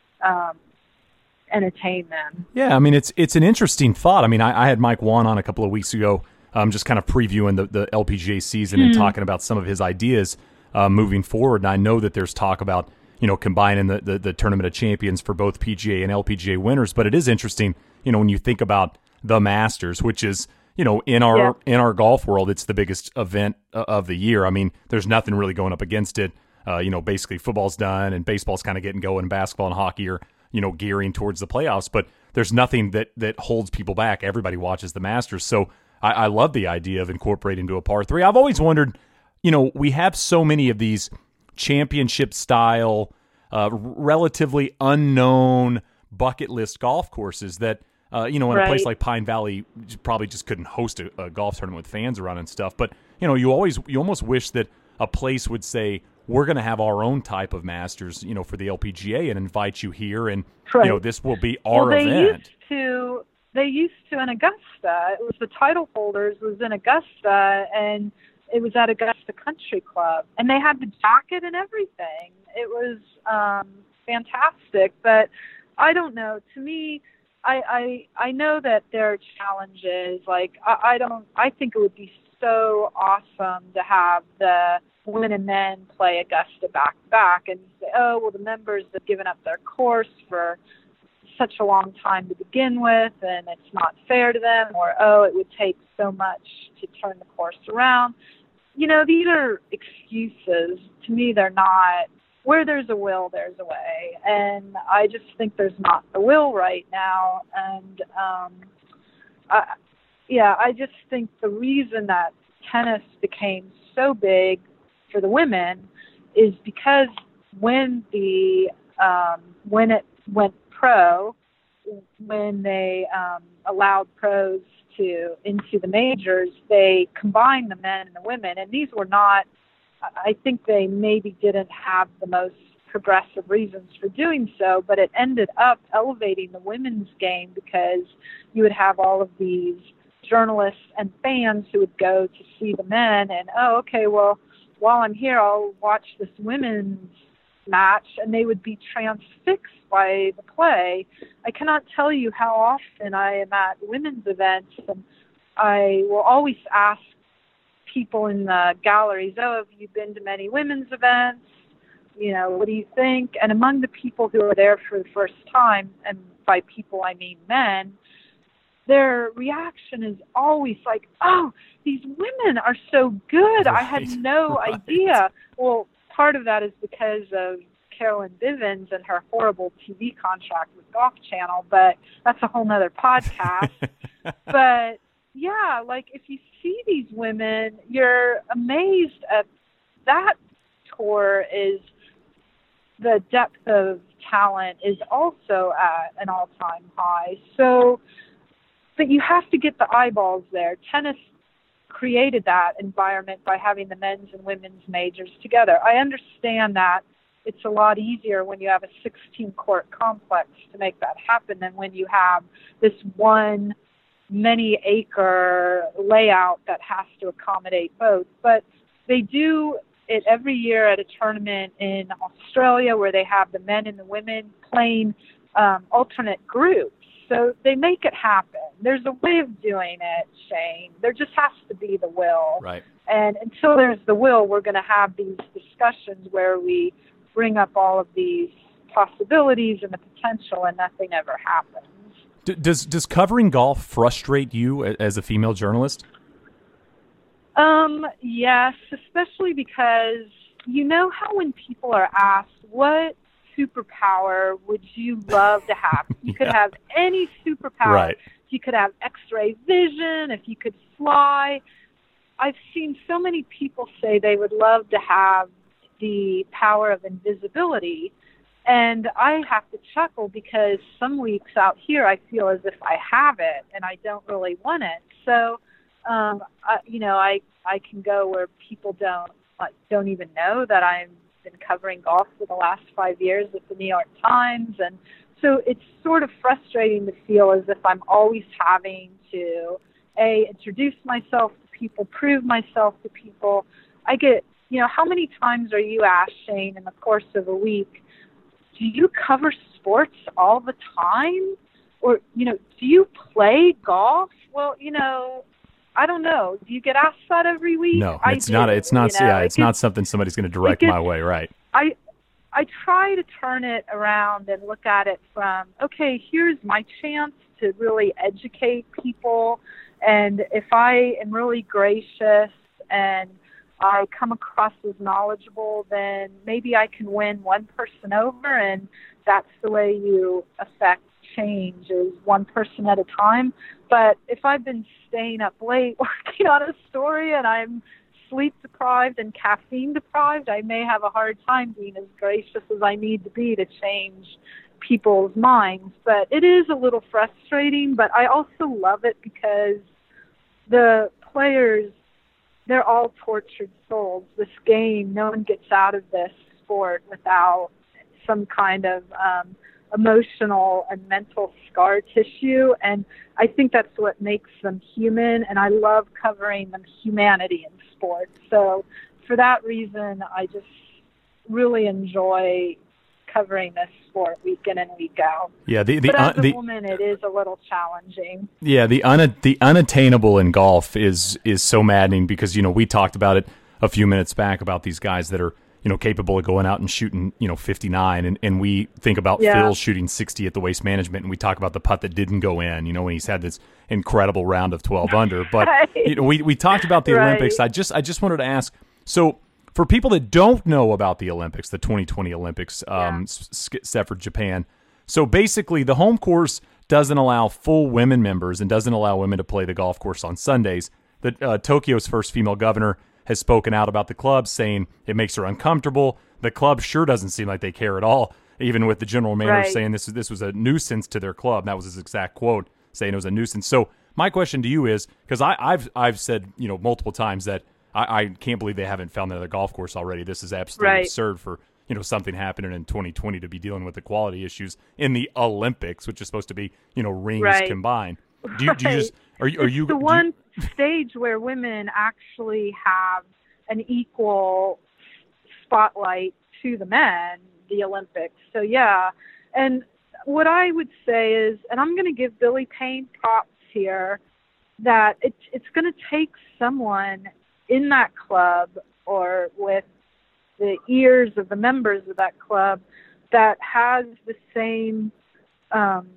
um, entertain them. Yeah, I mean, it's it's an interesting thought. I mean, I, I had Mike Wan on a couple of weeks ago, um, just kind of previewing the, the L P G A season mm-hmm. and talking about some of his ideas uh, moving forward. And I know that there's talk about, you know, combining the, the, the Tournament of Champions for both P G A and L P G A winners. But it is interesting, you know, when you think about the Masters, which is, you know, in our yeah. in our golf world, it's the biggest event of the year. I mean, there's nothing really going up against it. Uh, you know, basically football's done and baseball's kind of getting going, and basketball and hockey are, you know, gearing towards the playoffs, but there's nothing that, that holds people back. Everybody watches the Masters. So I, I love the idea of incorporating into a par three. I've always wondered, you know, we have so many of these championship style, uh, relatively unknown bucket list golf courses that, uh, you know, in right. a place like Pine Valley, you probably just couldn't host a, a golf tournament with fans around and stuff. But, you know, you always, you almost wish that a place would say, we're going to have our own type of Masters, you know, for the L P G A and invite you here. And, right. you know, this will be our well, they event. Used to, they used to in Augusta. It was the title holders was in Augusta, and it was at Augusta Country Club. And they had the jacket and everything. It was um, fantastic. But I don't know. To me, I, I, I know that there are challenges. Like, I, I don't, I think it would be so awesome to have the women and men play Augusta back-to-back, and you say, oh, well, the members have given up their course for such a long time to begin with, and it's not fair to them, or, oh, it would take so much to turn the course around. You know, these are excuses. To me, they're not. Where there's a will, there's a way. And I just think there's not the will right now. And, um, I, yeah, I just think the reason that tennis became so big for the women is because when the um, when it went pro, when they um, allowed pros to into the majors, they combined the men and the women, and these were not. I think they maybe didn't have the most progressive reasons for doing so, but it ended up elevating the women's game because you would have all of these journalists and fans who would go to see the men, and oh, okay, well, while I'm here, I'll watch this women's match, and they would be transfixed by the play. I cannot tell you how often I am at women's events, and I will always ask people in the galleries, oh, have you been to many women's events? You know, what do you think? And among the people who are there for the first time, and by people I mean men, their reaction is always like, oh, these women are so good. Right. I had no right. idea. Well, part of that is because of Carolyn Bivens and her horrible T V contract with Golf Channel, but that's a whole nother podcast. But yeah, like if you see these women, you're amazed at that tour is the depth of talent is also at an all-time high. So, but you have to get the eyeballs there. Tennis created that environment by having the men's and women's majors together. I understand that it's a lot easier when you have a sixteen-court complex to make that happen than when you have this one many-acre layout that has to accommodate both. But they do it every year at a tournament in Australia where they have the men and the women playing um, alternate groups. So they make it happen. There's a way of doing it, Shane. There just has to be the will. Right. And until there's the will, we're going to have these discussions where we bring up all of these possibilities and the potential, and nothing ever happens. D- does does covering golf frustrate you as a female journalist? Um, yes, especially because you know how when people are asked, what superpower would you love to have? You yeah. could have any superpower. Right. You could have X-ray vision, if you could fly. I've seen so many people say they would love to have the power of invisibility. And I have to chuckle because some weeks out here I feel as if I have it and I don't really want it. So, um, I, you know, I, I can go where people don't like, don't even know that I've been covering golf for the last five years with the New York Times. And so it's sort of frustrating to feel as if I'm always having to, A, introduce myself to people, prove myself to people. I get, you know, how many times are you asked, Shane, in the course of a week, do you cover sports all the time? Or, you know, do you play golf? Well, you know, I don't know. Do you get asked that every week? No, it's I not. Do, it's not. You know? Yeah, it's it not gets, something somebody's going to direct gets, my way, right? I, I try to turn it around and look at it from, okay, here's my chance to really educate people, and if I am really gracious and I come across as knowledgeable, then maybe I can win one person over, and that's the way you affect change, is one person at a time. But if I've been staying up late working on a story and I'm sleep deprived and caffeine deprived, I may have a hard time being as gracious as I need to be to change people's minds. But it is a little frustrating, but I also love it because the players, they're all tortured souls. This game, no one gets out of this sport without some kind of um, emotional and mental scar tissue. And I think that's what makes them human. And I love covering the humanity in sports. So for that reason, I just really enjoy covering this sport week in and week out. Yeah, the the, but as uh, the a woman, it is a little challenging. Yeah, the un, the unattainable in golf is is so maddening because, you know, we talked about it a few minutes back about these guys that are, you know, capable of going out and shooting, you know, fifty-nine. And, and we think about yeah. Phil shooting sixty at the Waste Management, and we talk about the putt that didn't go in, you know, when he's had this incredible round of twelve under. But, right. you know, we, we talked about the right. Olympics. I just I just wanted to ask, so for people that don't know about the Olympics, the twenty twenty Olympics, um, yeah. set for Japan, so basically the home course doesn't allow full women members and doesn't allow women to play the golf course on Sundays. The, uh, Tokyo's first female governor has spoken out about the club, saying it makes her uncomfortable. The club sure doesn't seem like they care at all, even with the general manager right. saying this, this was a nuisance to their club. That was his exact quote, saying it was a nuisance. So my question to you is, because I've I've said you know multiple times that I, I can't believe they haven't found another golf course already. This is absolutely right. absurd for you know something happening in twenty twenty to be dealing with the quality issues in the Olympics, which is supposed to be you know rings right. combined. Do you, right. do you just are you are it's you the one you, stage where women actually have an equal spotlight to the men, the Olympics. So yeah, and what I would say is, and I'm going to give Billy Payne props here, that it's it's going to take someone in that club or with the ears of the members of that club that has the same um,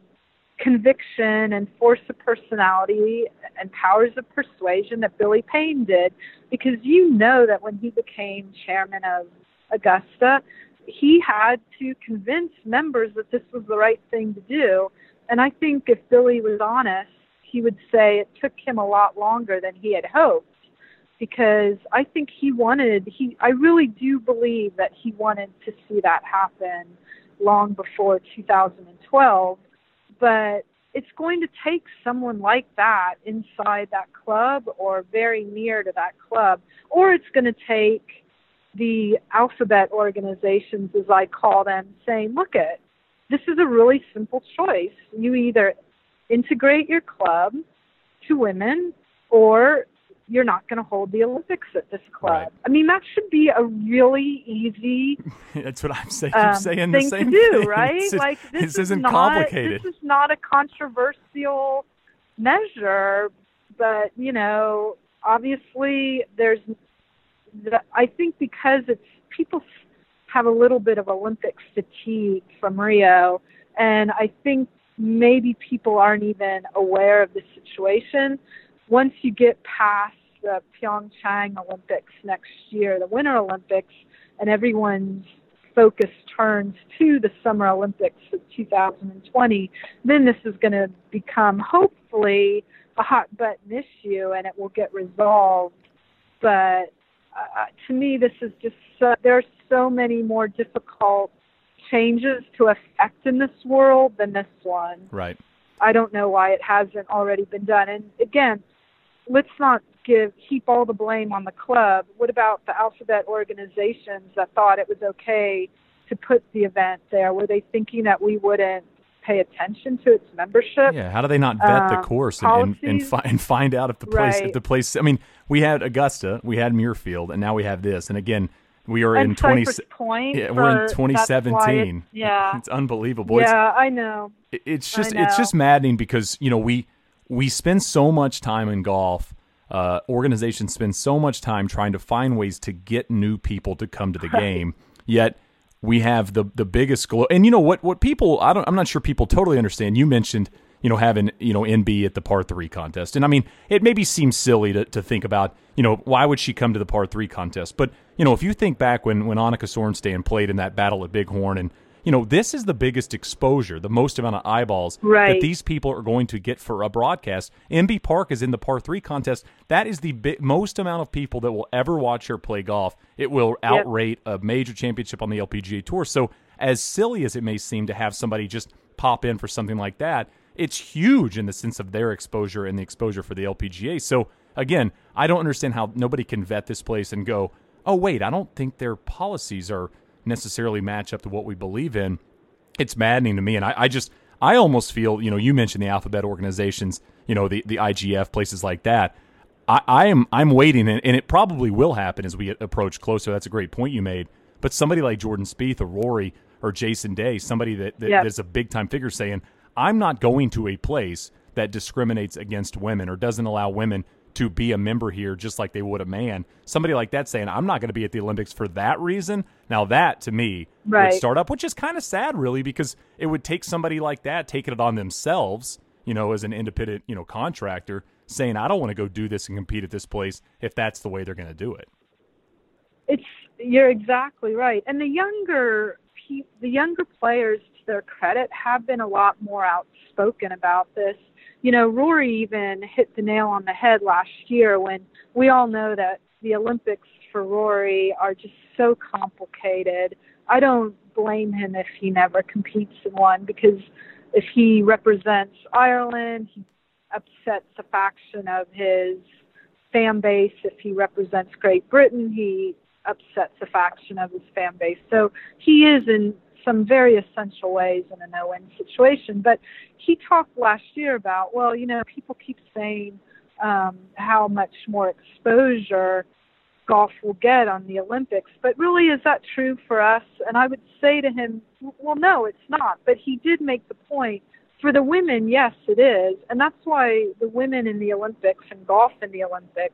conviction and force of personality and powers of persuasion that Billy Payne did, because you know that when he became chairman of Augusta, he had to convince members that this was the right thing to do. And I think if Billy was honest, he would say it took him a lot longer than he had hoped, because I think he wanted, he, I really do believe that he wanted to see that happen long before two thousand twelve. But it's going to take someone like that inside that club or very near to that club, or it's going to take the alphabet organizations, as I call them, saying, look it, this is a really simple choice. You either integrate your club to women or you're not going to hold the Olympics at this club. Right. I mean, that should be a really easy That's what I'm saying. Keep saying um, the thing same to do, thing. right? It's, like this, this is isn't not, complicated. This is not a controversial measure, but, you know, obviously there's, the, I think because it's, people have a little bit of Olympic fatigue from Rio, and I think maybe people aren't even aware of the situation. Once you get past the Pyeongchang Olympics next year, the Winter Olympics, and everyone's focus turns to the Summer Olympics of two thousand twenty, then this is going to become hopefully a hot button issue and it will get resolved. But uh, to me, this is just so, there are so many more difficult changes to affect in this world than this one. Right. I don't know why it hasn't already been done. And again, let's not give heap all the blame on the club. What about the alphabet organizations that thought it was okay to put the event there? Were they thinking that we wouldn't pay attention to its membership? Yeah, how do they not vet um, the course and and, and, fi- and find out if the place right. if the place? I mean, we had Augusta, we had Muirfield, and now we have this. And again, we are and in twenty. Point yeah, we're in twenty seventeen. It, yeah, it's unbelievable. Yeah, it's, I know. It, it's just know. it's just maddening because you know we we spend so much time in golf. Uh, organizations spend so much time trying to find ways to get new people to come to the right. game. Yet we have the the biggest glo- and you know what what people I don't I'm not sure people totally understand. You mentioned you know having you know N B at the par three contest, and I mean it maybe seems silly to to think about you know why would she come to the par three contest, but you know if you think back when when Annika Sorenstam played in that battle at Bighorn and. You know, this is the biggest exposure, the most amount of eyeballs right. that these people are going to get for a broadcast. M B Park is in the par three contest. That is the bi- most amount of people that will ever watch her play golf. It will yep. outrate a major championship on the L P G A Tour. So as silly as it may seem to have somebody just pop in for something like that, it's huge in the sense of their exposure and the exposure for the L P G A. So, again, I don't understand how nobody can vet this place and go, oh, wait, I don't think their policies are – necessarily match up to what we believe in. It's maddening to me, and I, I just I almost feel you know you mentioned the alphabet organizations, you know the the I G F, places like that. I, I am I'm waiting, and, and it probably will happen as we approach closer. That's a great point you made. But somebody like Jordan Spieth or Rory or Jason Day, somebody that, that yep. is a big time figure, saying I'm not going to a place that discriminates against women or doesn't allow women to be a member here just like they would a man. Somebody like that saying, I'm not going to be at the Olympics for that reason. Now that, to me, right. would start up, which is kind of sad, really, because it would take somebody like that taking it on themselves, you know, as an independent, you know, contractor, saying, I don't want to go do this and compete at this place if that's the way they're going to do it. It's you're exactly right. And the younger the younger players, to their credit, have been a lot more outspoken about this. You know, Rory even hit the nail on the head last year when we all know that the Olympics for Rory are just so complicated. I don't blame him if he never competes in one, because if he represents Ireland, he upsets a faction of his fan base. If he represents Great Britain, he upsets a faction of his fan base. So he is in some very essential ways in a no-win situation. But he talked last year about, well, you know, people keep saying um, how much more exposure golf will get on the Olympics. But really, is that true for us? And I would say to him, well, no, it's not. But he did make the point, for the women, yes, it is. And that's why the women in the Olympics and golf in the Olympics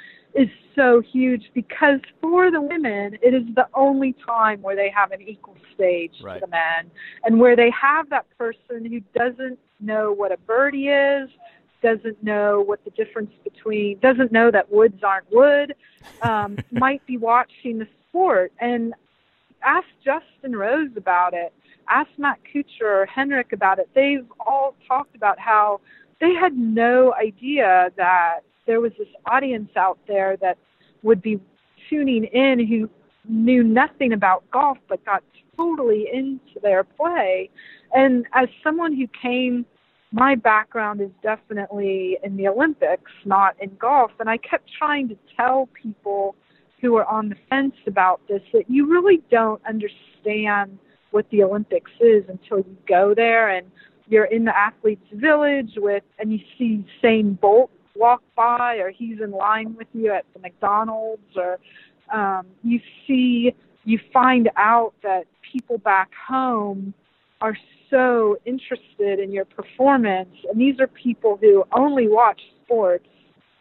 is so huge, because for the women, it is the only time where they have an equal stage right. to the men, and where they have that person who doesn't know what a birdie is, doesn't know what the difference between, doesn't know that woods aren't wood, um, might be watching the sport. And ask Justin Rose about it. Ask Matt Kuchar or Henrik about it. They've all talked about how they had no idea that there was this audience out there that would be tuning in who knew nothing about golf but got totally into their play. And as someone who came, my background is definitely in the Olympics, not in golf. And I kept trying to tell people who are on the fence about this that you really don't understand what the Olympics is until you go there and you're in the athletes' village with, and you see Usain Bolt walk by, or he's in line with you at the McDonald's, or um, you see, you find out that people back home are so interested in your performance. And these are people who only watch sports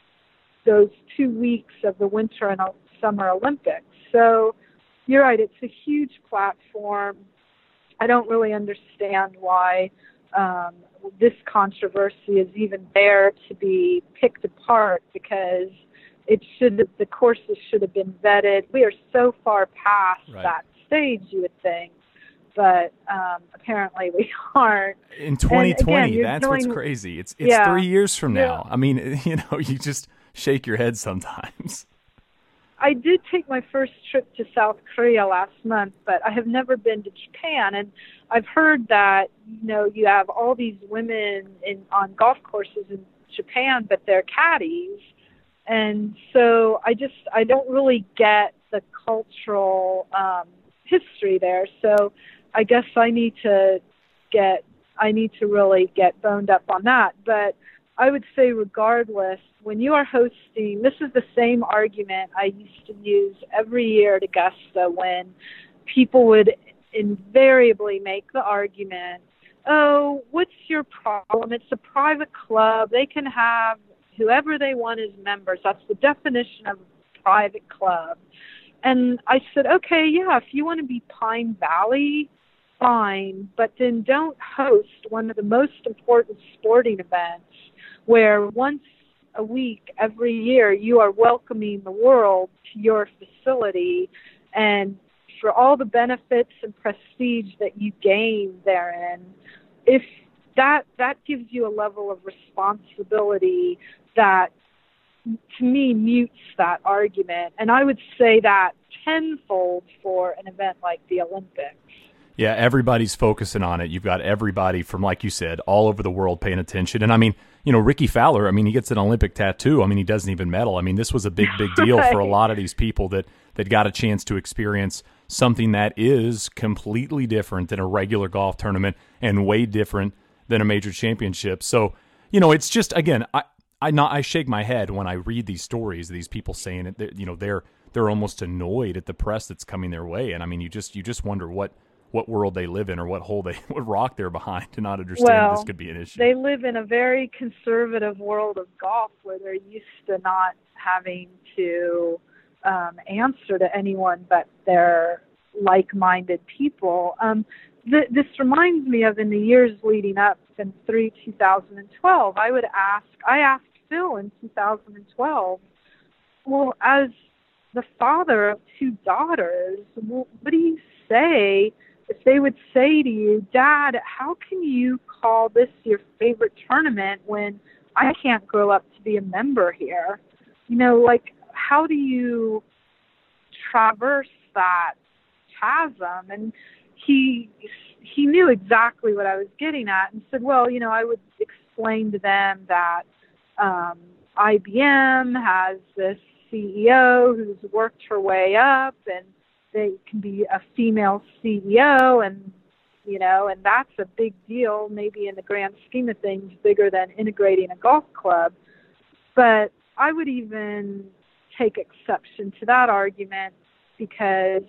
those two weeks of the Winter and Summer Olympics. So you're right, it's a huge platform. I don't really understand why um, this controversy is even there to be picked apart, because it should have, the courses should have been vetted. We are so far past right. that stage, you would think, but um, apparently we aren't. In twenty twenty, again, that's doing, what's crazy. It's it's yeah, three years from now. Yeah. I mean, you know, you just shake your head sometimes. I did take my first trip to South Korea last month, but I have never been to Japan. And I've heard that, you know, you have all these women in on golf courses in Japan, but they're caddies. And so I just, I don't really get the cultural um, history there. So I guess I need to get, I need to really get boned up on that. But I would say regardless, when you are hosting, this is the same argument I used to use every year at Augusta when people would invariably make the argument, oh, what's your problem? It's a private club. They can have whoever they want as members. That's the definition of a private club. And I said, okay, yeah, if you want to be Pine Valley, fine, but then don't host one of the most important sporting events where once a week, every year, you are welcoming the world to your facility, and for all the benefits and prestige that you gain therein, if that that gives you a level of responsibility that, to me, mutes that argument. And I would say that tenfold for an event like the Olympics. Yeah, everybody's focusing on it. You've got everybody from, like you said, all over the world paying attention. And I mean, you know, Ricky Fowler, I mean, he gets an Olympic tattoo. I mean, he doesn't even medal. I mean, this was a big, big deal right. for a lot of these people that, that got a chance to experience something that is completely different than a regular golf tournament and way different than a major championship. So, you know, it's just, again, I, I not I shake my head when I read these stories, these people saying it, you know, they're they're almost annoyed at the press that's coming their way. And I mean, you just you just wonder what what world they live in or what hole they, what rock they're behind to not understand well, this could be an issue. They live in a very conservative world of golf where they're used to not having to um, answer to anyone but their like-minded people. Um, th- this reminds me of in the years leading up in three two thousand twelve, I would ask, I asked Phil in two thousand twelve, well, as the father of two daughters, well, what do you say if they would say to you, Dad, how can you call this your favorite tournament when I can't grow up to be a member here? You know, like, how do you traverse that chasm? And he he knew exactly what I was getting at and said, well, you know, I would explain to them that um, I B M has this C E O who's worked her way up, and they can be a female C E O, and you know, and that's a big deal, maybe in the grand scheme of things, bigger than integrating a golf club. But I would even take exception to that argument, because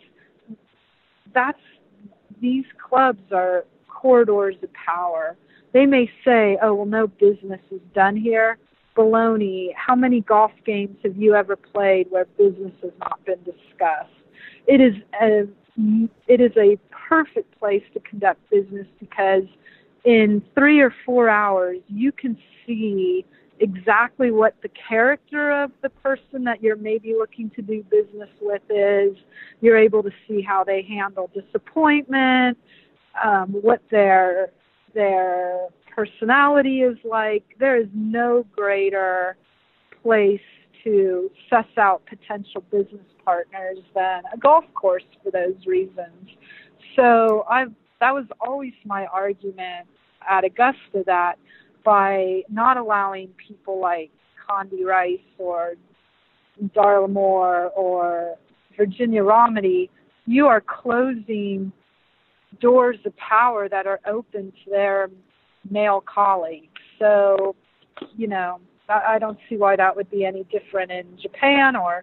that's, these clubs are corridors of power. They may say, oh, well, no business is done here. Baloney. How many golf games have you ever played where business has not been discussed? It is a, it is a perfect place to conduct business, because in three or four hours, you can see exactly what the character of the person that you're maybe looking to do business with is. You're able to see how they handle disappointment, um, what their their personality is like. There is no greater place to suss out potential business partners than a golf course for those reasons. So I've, that was always my argument at Augusta, that by not allowing people like Condi Rice or Darla Moore or Virginia Romedy, you are closing doors of power that are open to their male colleagues. So, you know, I, I don't see why that would be any different in Japan or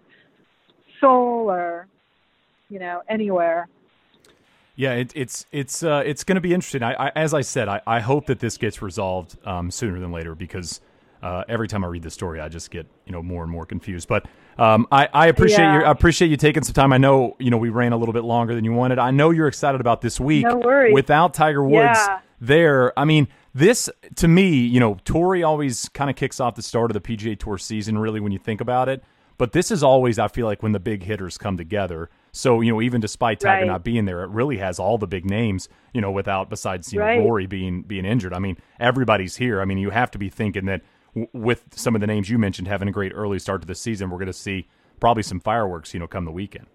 Seoul or, you know, anywhere. Yeah, it, it's it's uh, it's going to be interesting. I, I, as I said, I, I hope that this gets resolved um, sooner than later, because uh, every time I read the story, I just get, you know, more and more confused. But um, I, I appreciate yeah. your I appreciate you taking some time. I know, you know, we ran a little bit longer than you wanted. I know you're excited about this week. No worries. Without Tiger Woods yeah. there, I mean, this to me, you know, Torrey always kind of kicks off the start of the P G A Tour season, really, when you think about it. But this is always, I feel like, when the big hitters come together. So, you know, even despite Tiger right. not being there, it really has all the big names, you know, without, besides, you know, right. Rory being being injured. I mean, everybody's here. I mean, you have to be thinking that w- with some of the names you mentioned having a great early start to the season, we're going to see probably some fireworks, you know, come the weekend.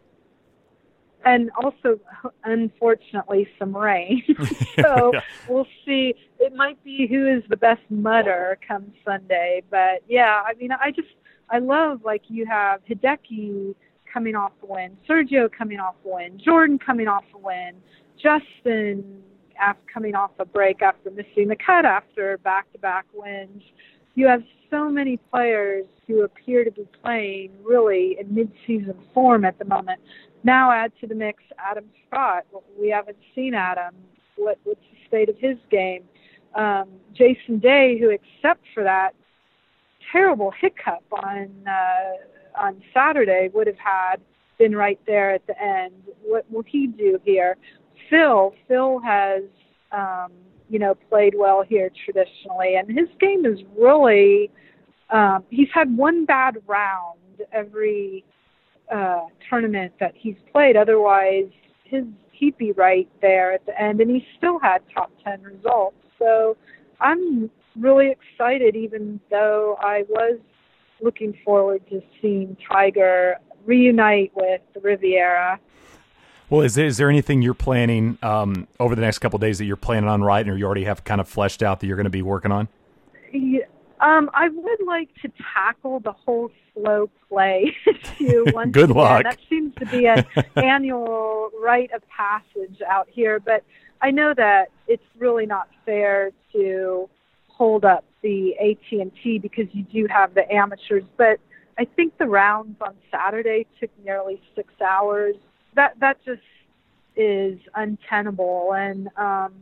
And also, unfortunately, some rain. so yeah. we'll see. It might be who is the best mutter come Sunday. But, yeah, I mean, I just, I love, like, you have Hideki coming off the win, Sergio coming off the win, Jordan coming off the win, Justin after coming off a break after missing the cut after back-to-back wins. You have so many players who appear to be playing really in mid-season form at the moment. Now add to the mix Adam Scott. We haven't seen Adam. What, what's the state of his game? Um, Jason Day, who, except for that terrible hiccup on uh, on Saturday, would have had been right there at the end. What will he do here? Phil, Phil has, um, you know, played well here traditionally, and his game is really, um, he's had one bad round every uh, tournament that he's played. Otherwise, his he'd be right there at the end, and he still had top ten results. So I'm really excited, even though I was looking forward to seeing Tiger reunite with the Riviera. Well, is there, is there anything you're planning um, over the next couple of days that you're planning on writing, or you already have kind of fleshed out that you're going to be working on? Yeah, um, I would like to tackle the whole slow play issue once Good again. luck. That seems to be an annual rite of passage out here, but I know that it's really not fair to hold up the A T and T because you do have the amateurs, but I think the rounds on Saturday took nearly six hours. That that just is untenable. And um,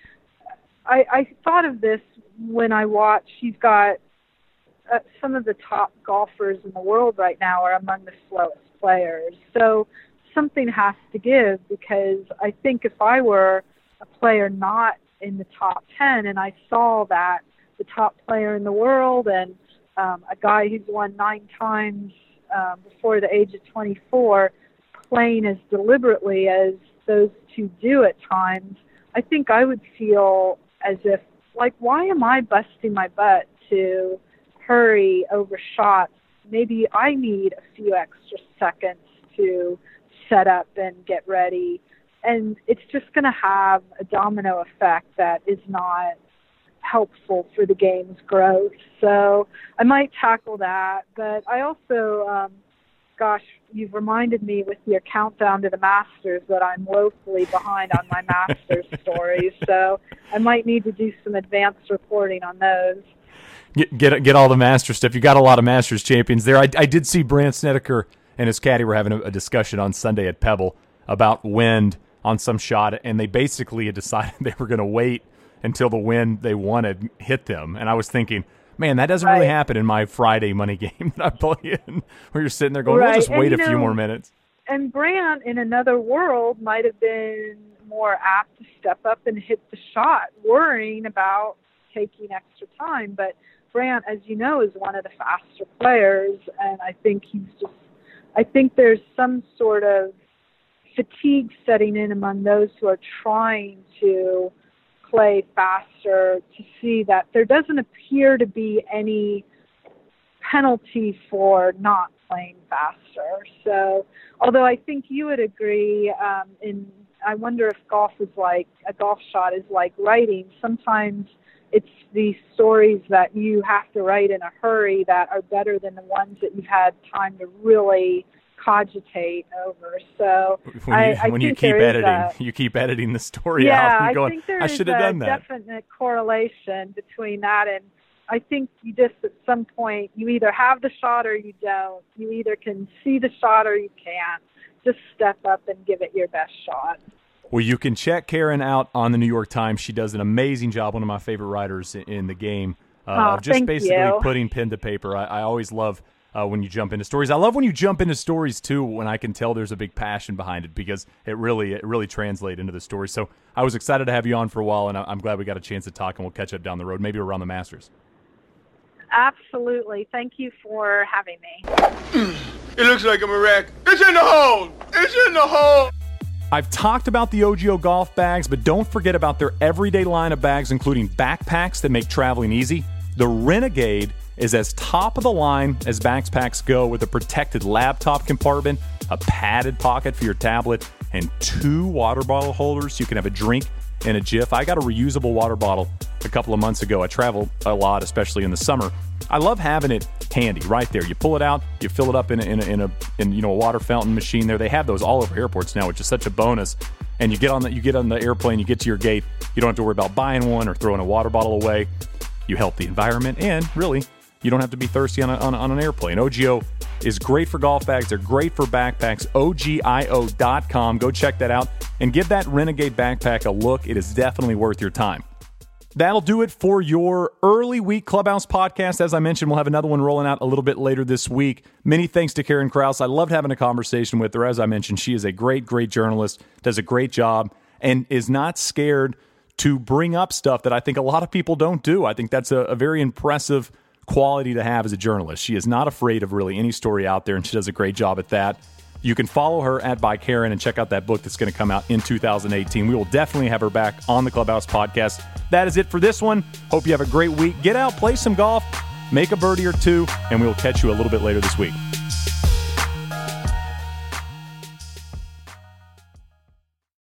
I, I thought of this when I watched. You've got uh, some of the top golfers in the world right now are among the slowest players. So something has to give, because I think if I were a player not in the top ten and I saw that the top player in the world and um, a guy who's won nine times um, before the age of twenty-four playing as deliberately as those two do at times, I think I would feel as if, like, why am I busting my butt to hurry over shots? Maybe I need a few extra seconds to set up and get ready. And it's just going to have a domino effect that is not helpful for the game's growth. So I might tackle that. But I also, um, gosh, you've reminded me with your countdown to the Masters that I'm woefully behind on my Masters stories. So I might need to do some advanced reporting on those. Get get, get all the Masters stuff. You got a lot of Masters champions there. I, I did see Brandt Snedeker and his caddy were having a, a discussion on Sunday at Pebble about wind on some shot, and they basically had decided they were going to wait until the wind they wanted hit them. And I was thinking, man, that doesn't right. really happen in my Friday money game that I play in, where you're sitting there going, right. we'll just wait and, a few know, more minutes. And Brandt, in another world, might have been more apt to step up and hit the shot, worrying about taking extra time. But Brandt, as you know, is one of the faster players, and I think he's just, I think there's some sort of fatigue setting in among those who are trying to play faster, to see that there doesn't appear to be any penalty for not playing faster. So, although I think you would agree, um, in I wonder if golf is like, a golf shot is like writing. Sometimes it's the stories that you have to write in a hurry that are better than the ones that you've had time to really cogitate over. So when you, I, I when think you keep editing, a, you keep editing the story yeah, out and going, I think there I is should have done a that. Definite correlation between that, and I think you just at some point you either have the shot or you don't. You either can see the shot or you can't. Just step up and give it your best shot. Well, you can check Karen out on the New York Times. She does an amazing job. One of my favorite writers in the game. Uh, oh, just basically you. putting pen to paper. I, I always love uh, when you jump into stories. I love when you jump into stories too, when I can tell there's a big passion behind it, because it really it really translates into the story. So I was excited to have you on for a while, and I'm glad we got a chance to talk, and we'll catch up down the road, maybe around the Masters. Absolutely. Thank you for having me. It looks like I'm a wreck. It's in the hole. It's in the hole. I've talked about the O G O golf bags, but don't forget about their everyday line of bags, including backpacks that make traveling easy. The Renegade is as top of the line as backpacks go, with a protected laptop compartment, a padded pocket for your tablet, and two water bottle holders so you can have a drink and a Jif. I got a reusable water bottle a couple of months ago. I travel a lot, especially in the summer. I love having it handy right there. You pull it out, you fill it up in a, in a, in a in, you know, a water fountain machine there. They have those all over airports now, which is such a bonus. And you get on the you get on the airplane, you get to your gate. You don't have to worry about buying one or throwing a water bottle away. You help the environment, and really, you don't have to be thirsty on, a, on, on an airplane. O G O is great for golf bags. They're great for backpacks. O G I O dot com. Go check that out and give that Renegade backpack a look. It is definitely worth your time. That'll do it for your early week Clubhouse podcast. As I mentioned, we'll have another one rolling out a little bit later this week. Many thanks to Karen Kraus. I loved having a conversation with her. As I mentioned, she is a great, great journalist, does a great job, and is not scared to bring up stuff that I think a lot of people don't do. I think that's a, a very impressive quality to have as a journalist. She is not afraid of really any story out there, and she does a great job at that. You can follow her at By Karen and check out that book that's going to come out in two thousand eighteen. We will definitely have her back on the Clubhouse podcast. That is it for this one. Hope you have a great week. Get out, play some golf, make a birdie or two, and we will catch you a little bit later this week.